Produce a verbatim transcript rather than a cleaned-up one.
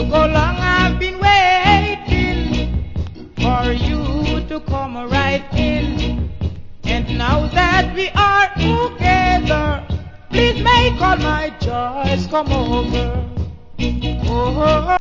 So long I've been waiting for you to come right in. And now that we are together, please make all my joys come over. Oh, oh,